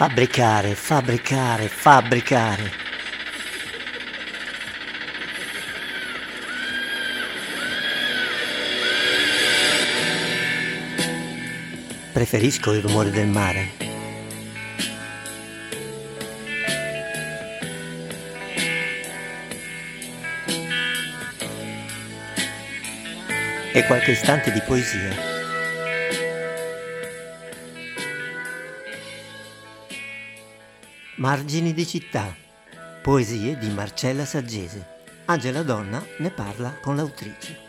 Fabbricare, fabbricare, fabbricare. Preferisco il rumore del mare. E qualche istante di poesia. Margini di città. Poesie di Marcella Saggese. Angela Donna ne parla con l'autrice.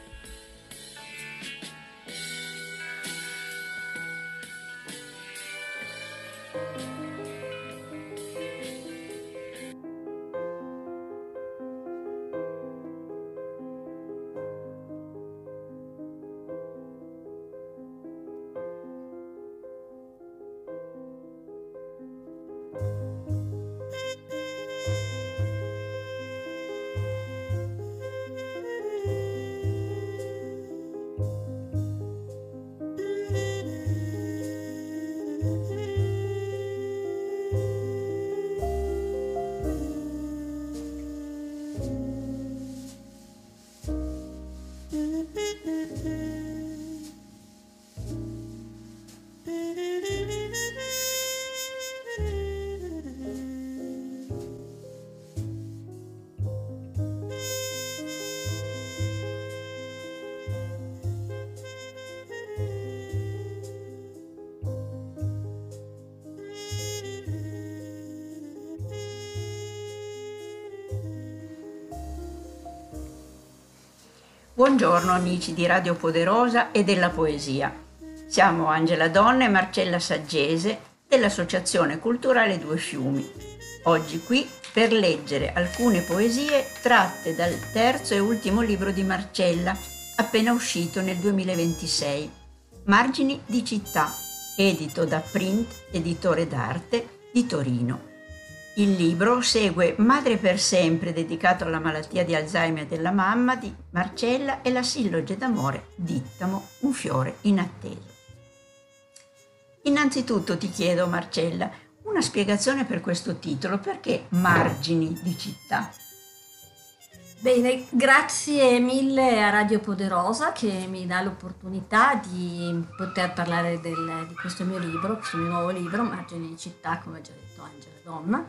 Buongiorno amici di Radio Poderosa e della Poesia. Siamo Angela Donna e Marcella Saggese dell'Associazione Culturale Due Fiumi. Oggi qui per leggere alcune poesie tratte dal terzo e ultimo libro di Marcella, appena uscito nel 2026, Margini di città, edito da Print, editore d'arte di Torino. Il libro segue Madre per sempre, dedicato alla malattia di Alzheimer della mamma di Marcella, e la silloge d'amore Dittamo, un fiore inatteso. Innanzitutto ti chiedo, Marcella, una spiegazione per questo titolo. Perché Margini di città? Bene, grazie mille a Radio Poderosa che mi dà l'opportunità di poter parlare di questo mio libro, questo mio nuovo libro, Margini di città, come ha già detto Angela Donna.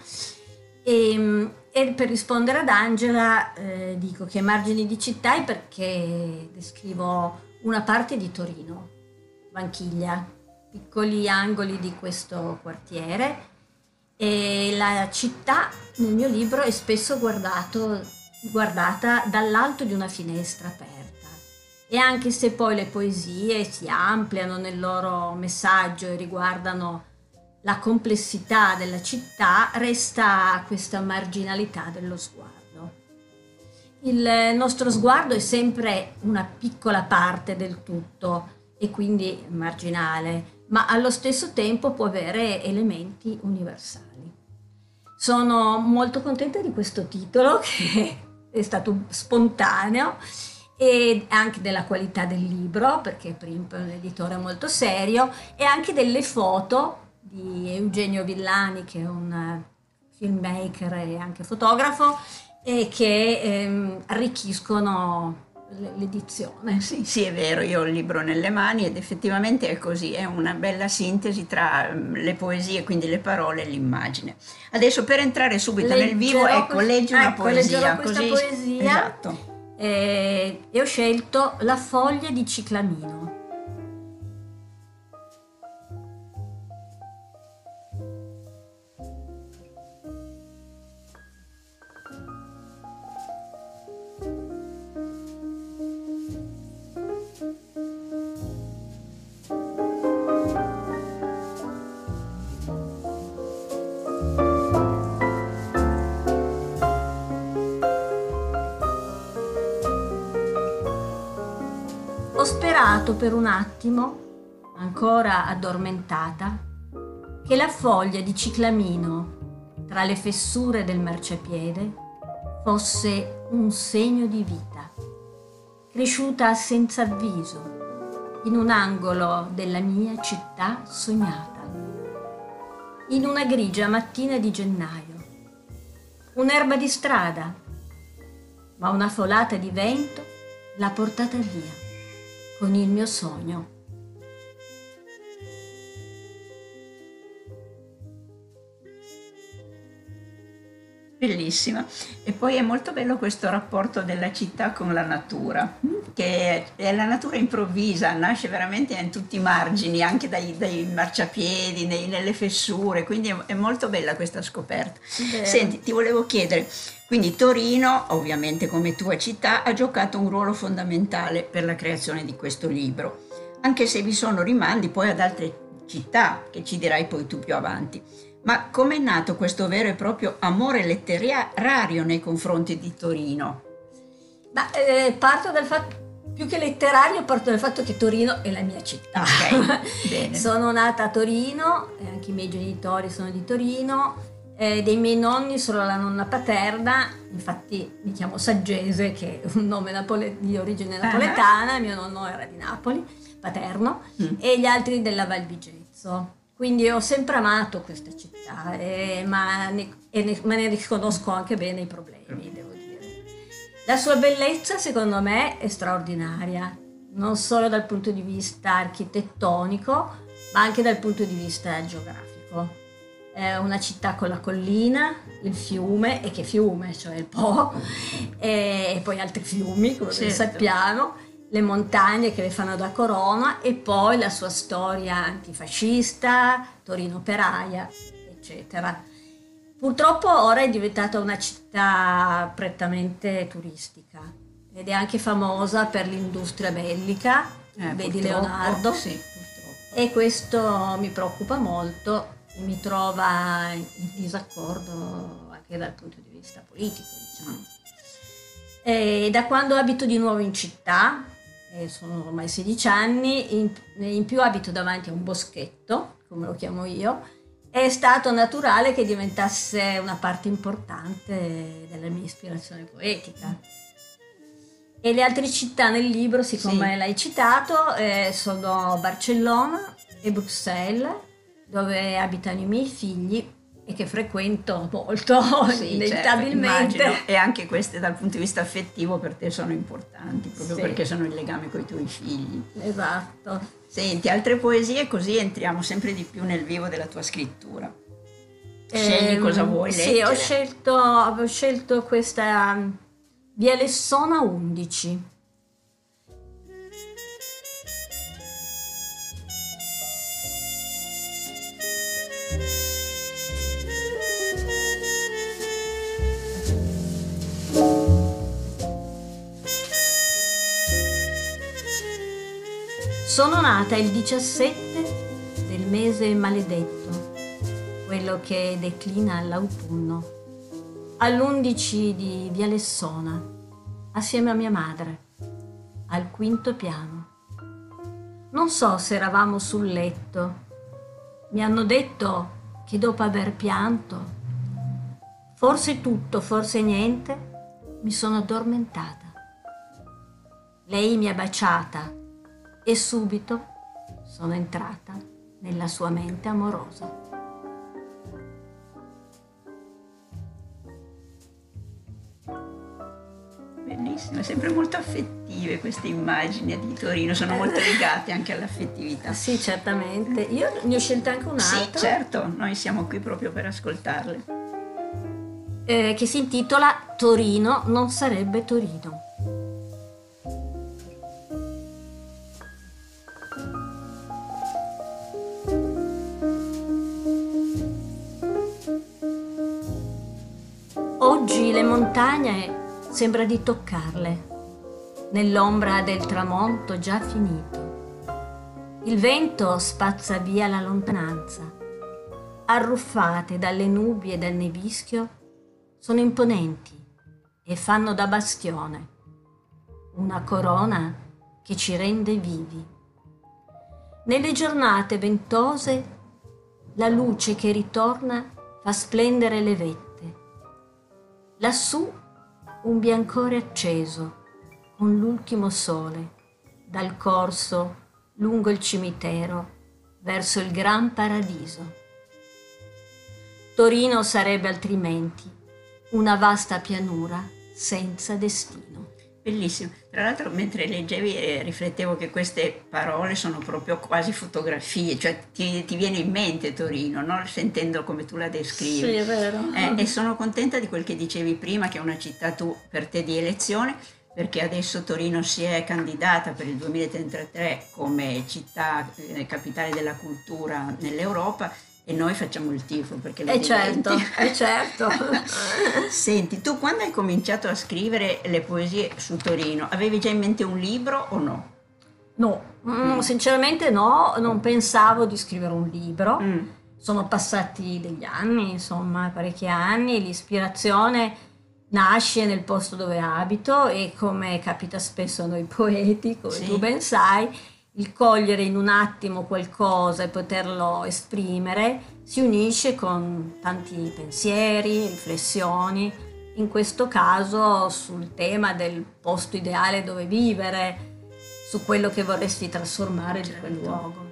E per rispondere ad Angela dico che Margini di città è perché descrivo una parte di Torino, Vanchiglia, piccoli angoli di questo quartiere, e la città nel mio libro è spesso guardata dall'alto di una finestra aperta, e anche se poi le poesie si ampliano nel loro messaggio e riguardano la complessità della città, resta questa marginalità dello sguardo. Il nostro sguardo è sempre una piccola parte del tutto e quindi marginale, ma allo stesso tempo può avere elementi universali. Sono molto contenta di questo titolo, che è stato spontaneo, e anche della qualità del libro, perché Primp è un editore molto serio, e anche delle foto di Eugenio Villani, che è un filmmaker e anche fotografo, e che arricchiscono l'edizione. Sì, è vero, io ho il libro nelle mani ed effettivamente è così, è una bella sintesi tra le poesie, quindi le parole e l'immagine. Adesso, per entrare subito nel vivo, leggi una poesia. Leggerò questa poesia. Esatto. E ho scelto La foglia di ciclamino. Ho sperato per un attimo, ancora addormentata, che la foglia di ciclamino tra le fessure del marciapiede fosse un segno di vita, cresciuta senza avviso in un angolo della mia città sognata. in una grigia mattina di gennaio. Un'erba di strada, ma una folata di vento l'ha portata via con il mio sogno. Bellissima. E poi è molto bello questo rapporto della città con la natura, che è la natura improvvisa, nasce veramente in tutti i margini, anche dai marciapiedi, nelle fessure, quindi è molto bella questa scoperta. Vero. Senti, ti volevo chiedere, quindi Torino, ovviamente come tua città, ha giocato un ruolo fondamentale per la creazione di questo libro, anche se vi sono rimandi poi ad altre città, che ci dirai poi tu più avanti. Ma com'è nato questo vero e proprio amore letterario nei confronti di Torino? Ma parto dal fatto, più che letterario, parto dal fatto che Torino è la mia città. Ok, bene. Sono nata a Torino, e anche i miei genitori sono di Torino, dei miei nonni sono la nonna paterna, infatti mi chiamo Saggese, che è un nome di origine napoletana, mio nonno era di Napoli, paterno, e gli altri della Val Vigezzo. Quindi ho sempre amato questa città, ma ne riconosco anche bene i problemi, devo dire. La sua bellezza, secondo me, è straordinaria, non solo dal punto di vista architettonico, ma anche dal punto di vista geografico. È una città con la collina, il fiume, e che fiume, cioè il Po, e poi altri fiumi, come ben sappiamo, le montagne che le fanno da corona, e poi la sua storia antifascista, Torino operaia, eccetera. Purtroppo ora è diventata una città prettamente turistica ed è anche famosa per l'industria bellica, vedi Leonardo, sì, purtroppo. E questo mi preoccupa molto e mi trova in disaccordo anche dal punto di vista politico, diciamo. E da quando abito di nuovo in città, sono ormai 16 anni, in più abito davanti a un boschetto, come lo chiamo io, è stato naturale che diventasse una parte importante della mia ispirazione poetica. E le altre città nel libro, siccome l'hai citato, sono Barcellona e Bruxelles, dove abitano i miei figli e che frequento molto, inevitabilmente. Certo, e anche queste dal punto di vista affettivo per te sono importanti, proprio perché sono il legame con i tuoi figli. Esatto. Senti, altre poesie, così entriamo sempre di più nel vivo della tua scrittura. Scegli cosa vuoi leggere. Sì, ho scelto questa Via Lessona 11. Sono nata il 17 del mese maledetto, quello che declina all'autunno, all'11 di Via Lessona, assieme a mia madre, al quinto piano. Non so se eravamo sul letto. Mi hanno detto che dopo aver pianto, forse tutto, forse niente, mi sono addormentata. Lei mi ha baciata e subito sono entrata nella sua mente amorosa. Bellissime, sempre molto affettive queste immagini di Torino, sono molto legate anche all'affettività. Sì, certamente. Io ne ho scelta anche un'altra. Sì, certo, noi siamo qui proprio per ascoltarle. Che si intitola Torino non sarebbe Torino. Oggi le montagne sembra di toccarle, nell'ombra del tramonto già finito. Il vento spazza via la lontananza. Arruffate dalle nubi e dal nevischio, sono imponenti e fanno da bastione, una corona che ci rende vivi. Nelle giornate ventose, la luce che ritorna fa splendere le vette. Lassù un biancore acceso, con l'ultimo sole, dal corso lungo il cimitero verso il gran paradiso. Torino sarebbe altrimenti una vasta pianura senza destino. Bellissimo. Tra l'altro, mentre leggevi, riflettevo che queste parole sono proprio quasi fotografie, cioè ti viene in mente Torino, no? Sentendo come tu la descrivi. Sì, è vero. E sono contenta di quel che dicevi prima, che è una città per te di elezione, perché adesso Torino si è candidata per il 2033 come città capitale della cultura nell'Europa, e noi facciamo il tifo perché lo diventi. Certo. Senti, tu quando hai cominciato a scrivere le poesie su Torino, avevi già in mente un libro o no? No, sinceramente no, non pensavo di scrivere un libro. Sono passati degli anni, insomma, parecchi anni, l'ispirazione nasce nel posto dove abito e, come capita spesso a noi poeti, come Sì. tu ben sai, il cogliere in un attimo qualcosa e poterlo esprimere si unisce con tanti pensieri, riflessioni, in questo caso sul tema del posto ideale dove vivere, su quello che vorresti trasformare di quel luogo.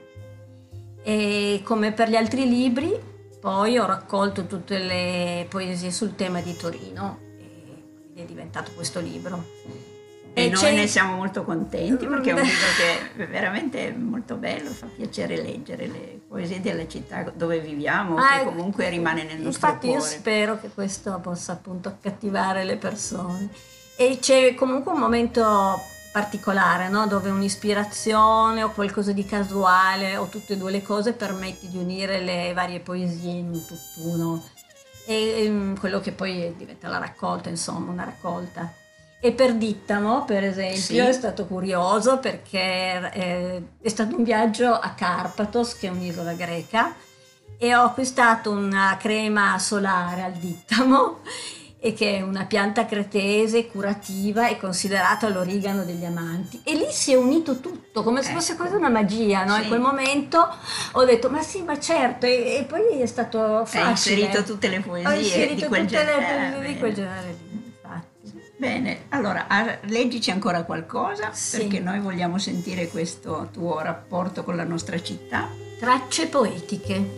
E come per gli altri libri, poi ho raccolto tutte le poesie sul tema di Torino e quindi è diventato questo libro. E noi ne siamo molto contenti perché è un libro che è veramente molto bello, fa piacere leggere le poesie della città dove viviamo, che comunque rimane nel nostro infatti cuore. Io spero che questo possa appunto accattivare le persone. E c'è comunque un momento particolare, no? Dove un'ispirazione o qualcosa di casuale o tutte e due le cose permette di unire le varie poesie in un tutt'uno. E quello che poi diventa la raccolta, insomma, una raccolta. E per Dittamo, per esempio, Sì. è stato curioso perché è stato un viaggio a Carpathos, che è un'isola greca, e ho acquistato una crema solare al Dittamo, e che è una pianta cretese curativa e considerata l'origano degli amanti. E lì si è unito tutto, come se fosse quasi una magia, no? Sì. In quel momento ho detto, ma sì, ma certo, e poi è stato facile. Hai inserito tutte le Ho poesie inserito di quel tutte le genere. poesie di quel genere lì, infatti. Bene, allora leggici ancora qualcosa, Sì. perché noi vogliamo sentire questo tuo rapporto con la nostra città. Tracce poetiche.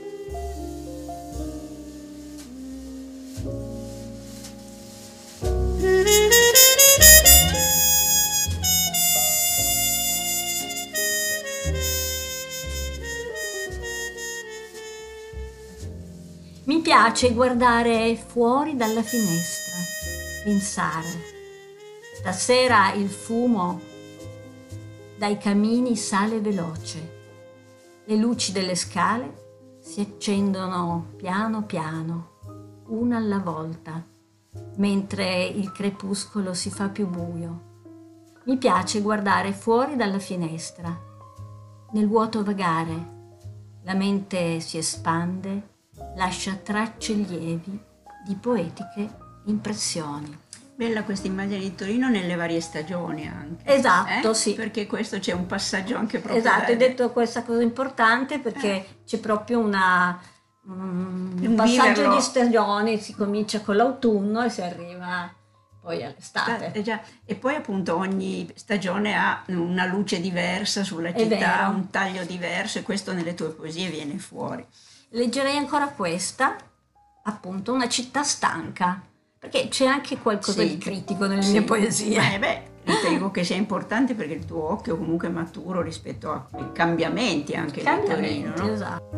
Mi piace guardare fuori dalla finestra, pensare. Stasera il fumo dai camini sale veloce. Le luci delle scale si accendono piano piano, una alla volta, mentre il crepuscolo si fa più buio. Mi piace guardare fuori dalla finestra, nel vuoto vagare. La mente si espande, lascia tracce lievi di poetiche impressioni. Bella questa immagine di Torino nelle varie stagioni anche. Esatto, sì. Perché questo c'è un passaggio anche proprio. Esatto, hai detto questa cosa importante perché c'è proprio un passaggio viverlo. di stagioni, si comincia con l'autunno e si arriva poi all'estate. Già. E poi appunto ogni stagione ha una luce diversa sulla È città, vero. un taglio diverso, e questo nelle tue poesie viene fuori. Leggerei ancora questa, appunto, una città stanca, perché c'è anche qualcosa Sì. di critico nelle Sì. mie poesie. Ritengo che sia importante perché il tuo occhio comunque è maturo rispetto ai cambiamenti anche di Torino, no? Esatto.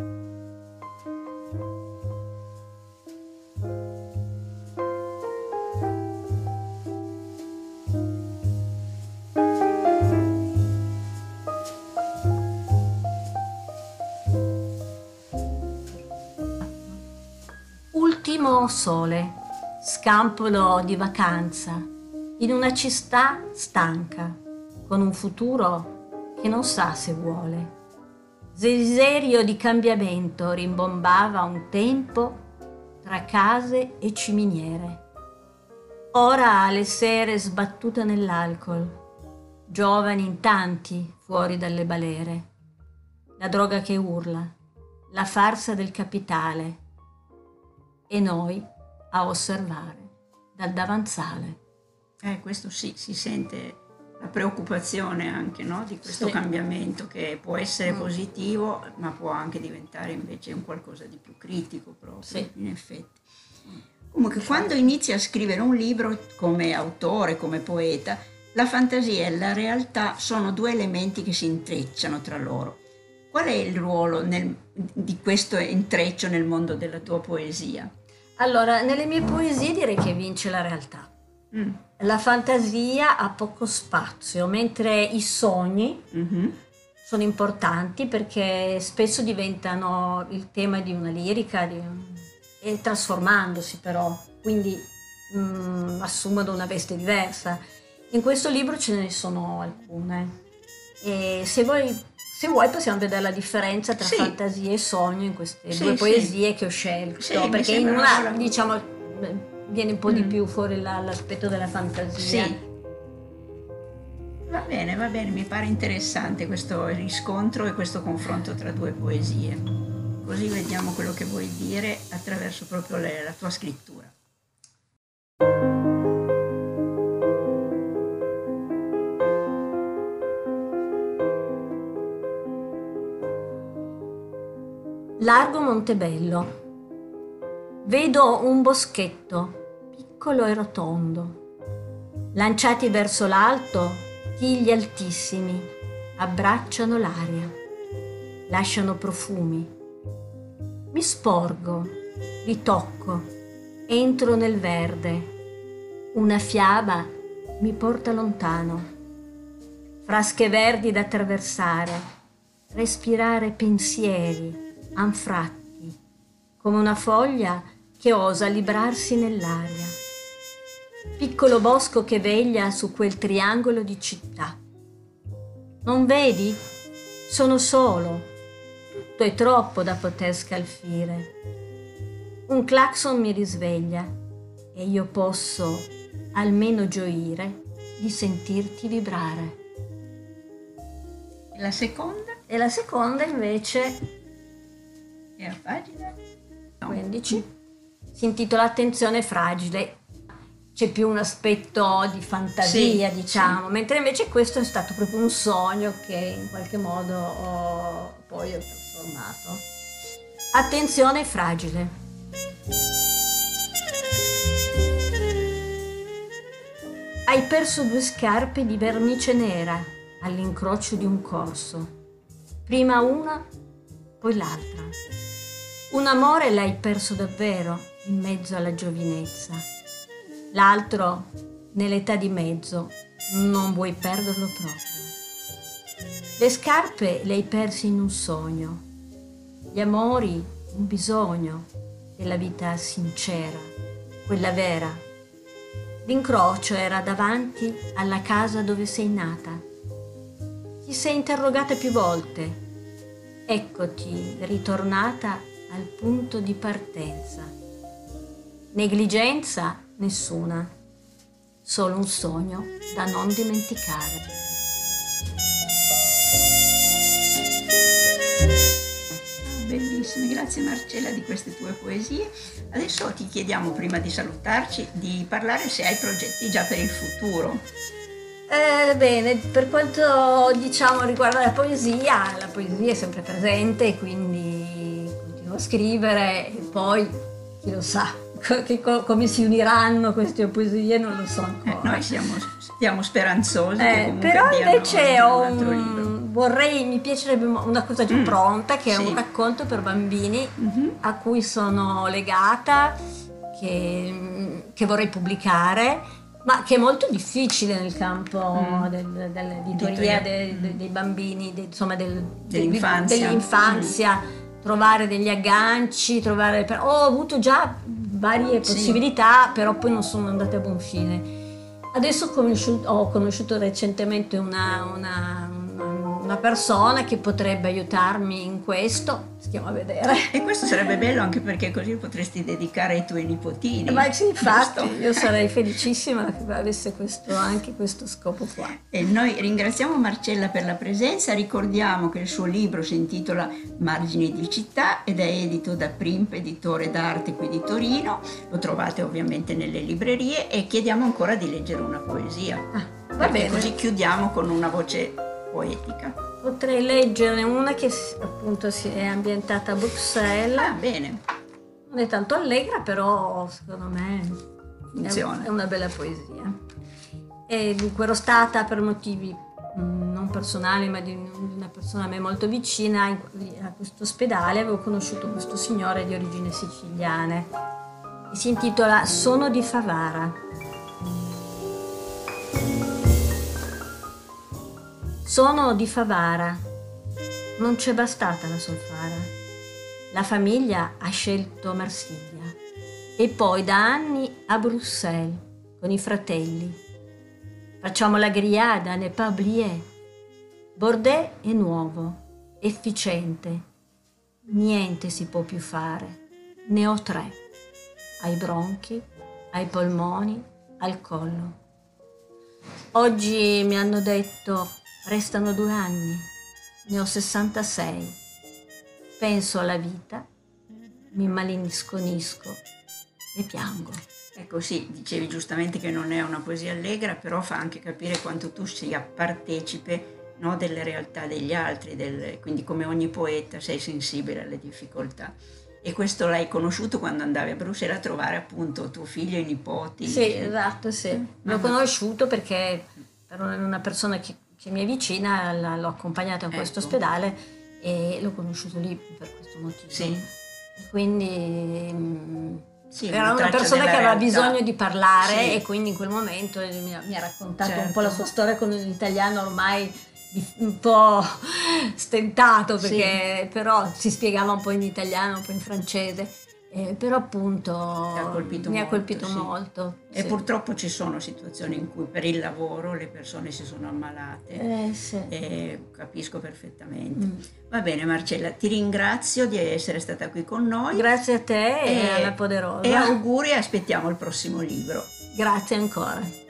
Ultimo sole, scampolo di vacanza, in una città stanca, con un futuro che non sa se vuole. Desiderio di cambiamento rimbombava un tempo tra case e ciminiere. Ora le sere sbattute nell'alcol, giovani in tanti fuori dalle balere. La droga che urla, la farsa del capitale, e noi a osservare dal davanzale. Questo sì, si sente la preoccupazione anche, no, di questo cambiamento che può essere positivo, ma può anche diventare invece un qualcosa di più critico proprio, in effetti. Comunque, quando inizi a scrivere un libro come autore, come poeta, la fantasia e la realtà sono due elementi che si intrecciano tra loro. Qual è il ruolo di questo intreccio nel mondo della tua poesia? Allora, nelle mie poesie direi che vince la realtà. La fantasia ha poco spazio, mentre i sogni sono importanti perché spesso diventano il tema di una lirica e trasformandosi però, quindi assumono una veste diversa. In questo libro ce ne sono alcune e se vuoi possiamo vedere la differenza tra fantasia e sogno in queste due poesie che ho scelto, perché in una diciamo viene un po' di più fuori l'aspetto della fantasia. Va bene, mi pare interessante questo riscontro e questo confronto tra due poesie, così vediamo quello che vuoi dire attraverso proprio la tua scrittura. Largo Montebello. Vedo un boschetto, piccolo e rotondo. Lanciati verso l'alto, tigli altissimi abbracciano l'aria, lasciano profumi. Mi sporgo, li tocco, entro nel verde. Una fiaba mi porta lontano. Frasche verdi da attraversare, respirare pensieri anfratti, come una foglia che osa librarsi nell'aria. Piccolo bosco che veglia su quel triangolo di città. Non vedi? Sono solo. Tutto è troppo da poter scalfire. Un clacson mi risveglia e io posso almeno gioire di sentirti vibrare. E la seconda? E la seconda invece è a pagina 15. Si intitola Attenzione fragile. C'è più un aspetto di fantasia, diciamo, mentre invece questo è stato proprio un sogno che in qualche modo poi ho trasformato. Attenzione fragile. Hai perso 2 scarpe di vernice nera all'incrocio di un corso. Prima una, poi l'altra. Un amore l'hai perso davvero in mezzo alla giovinezza. L'altro, nell'età di mezzo, non vuoi perderlo proprio. Le scarpe le hai perse in un sogno. Gli amori, un bisogno della vita sincera, quella vera. L'incrocio era davanti alla casa dove sei nata. Ti sei interrogata più volte. Eccoti ritornata al punto di partenza. Negligenza nessuna, solo un sogno da non dimenticare. Bellissime, grazie Marcella di queste tue poesie. Adesso ti chiediamo, prima di salutarci, di parlare se hai progetti già per il futuro. Bene, per quanto riguarda la poesia è sempre presente, quindi continuo a scrivere e poi chi lo sa come si uniranno queste poesie non lo so ancora. Noi stiamo speranzosi che comunque però invece mi piacerebbe una cosa già pronta, che è un racconto per bambini a cui sono legata, che vorrei pubblicare, ma che è molto difficile nel campo dell'editoria dei bambini, dell'infanzia, trovare degli agganci, ho avuto già varie possibilità, però poi non sono andate a buon fine. Adesso ho conosciuto recentemente una persona che potrebbe aiutarmi in questo, stiamo a vedere. E questo sarebbe bello anche perché così potresti dedicare ai tuoi nipotini. Ma sì, infatti, io sarei felicissima che avesse anche questo scopo qua. E noi ringraziamo Marcella per la presenza, ricordiamo che il suo libro si intitola Margini di città ed è edito da Primp, editore d'arte qui di Torino, lo trovate ovviamente nelle librerie e chiediamo ancora di leggere una poesia. perché bene. così chiudiamo con una voce poetica. Potrei leggerne una che appunto si è ambientata a Bruxelles. Ah, bene, Non è tanto allegra, però secondo me funziona. è una bella poesia. E dunque ero stata per motivi non personali, ma di una persona a me molto vicina a questo ospedale. Avevo conosciuto questo signore di origini siciliane e si intitola Sono di Favara. Sono di Favara, non c'è bastata la solfara. La famiglia ha scelto Marsiglia e poi da anni a Bruxelles con i fratelli. Facciamo la griada, ne pas oublier. Bordeaux è nuovo, efficiente. Niente si può più fare. Ne ho 3. Ai bronchi, ai polmoni, al collo. Oggi mi hanno detto restano 2 anni. Ne ho 66. Penso alla vita, mi malinisconisco e piango. Ecco, sì, dicevi giustamente che non è una poesia allegra, però fa anche capire quanto tu sia partecipe, no, delle realtà degli altri, quindi come ogni poeta sei sensibile alle difficoltà. E questo l'hai conosciuto quando andavi a Bruxelles a trovare appunto tuo figlio e i nipoti? Sì, esatto, sì. L'ho conosciuto perché per una persona che mi è vicina, l'ho accompagnata in questo ospedale e l'ho conosciuto lì per questo motivo. Sì. E quindi Sì, era una traccia persona della che aveva realtà. bisogno di parlare, Sì. e quindi in quel momento mi ha raccontato un Certo. po' la sua storia con un italiano ormai un po' stentato, perché però si spiegava un po' in italiano, un po' in francese, però appunto mi ha colpito sì. molto. E sì. purtroppo ci sono situazioni in cui per il lavoro le persone si sono ammalate, Sì. e capisco perfettamente. Va bene Marcella, ti ringrazio di essere stata qui con noi. Grazie a te e alla Poderosa. E auguri, e aspettiamo il prossimo libro. Grazie ancora.